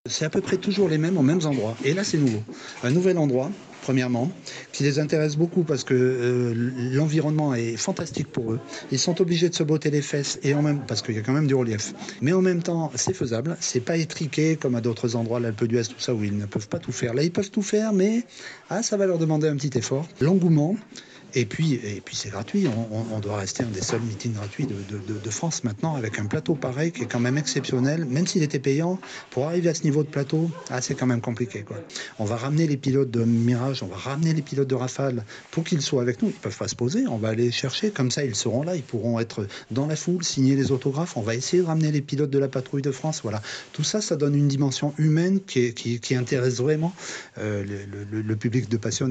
C'est à peu près toujours les mêmes aux mêmes endroits. Et là, c'est nouveau. Un nouvel endroit, premièrement, qui les intéresse beaucoup parce que l'environnement est fantastique pour eux. Ils sont obligés de se botter les fesses et parce qu'il y a quand même du relief. Mais en même temps, c'est faisable. C'est pas étriqué comme à d'autres endroits, l'Alpe d'Huez, tout ça, où ils ne peuvent pas tout faire. Là, ils peuvent tout faire, mais ça va leur demander un petit effort. L'engouement. Et puis c'est gratuit. On doit rester un des seuls meetings gratuits de France maintenant, avec un plateau pareil qui est quand même exceptionnel. Même s'il était payant, pour arriver à ce niveau de plateau, c'est quand même compliqué, quoi. On va ramener les pilotes de Mirage, on va ramener les pilotes de Rafale pour qu'ils soient avec nous. Ils ne peuvent pas se poser, on va aller les chercher. Comme ça, ils seront là, ils pourront être dans la foule, signer les autographes. On va essayer de ramener les pilotes de la patrouille de France. Voilà. Tout ça, ça donne une dimension humaine qui intéresse vraiment le public de passionnés.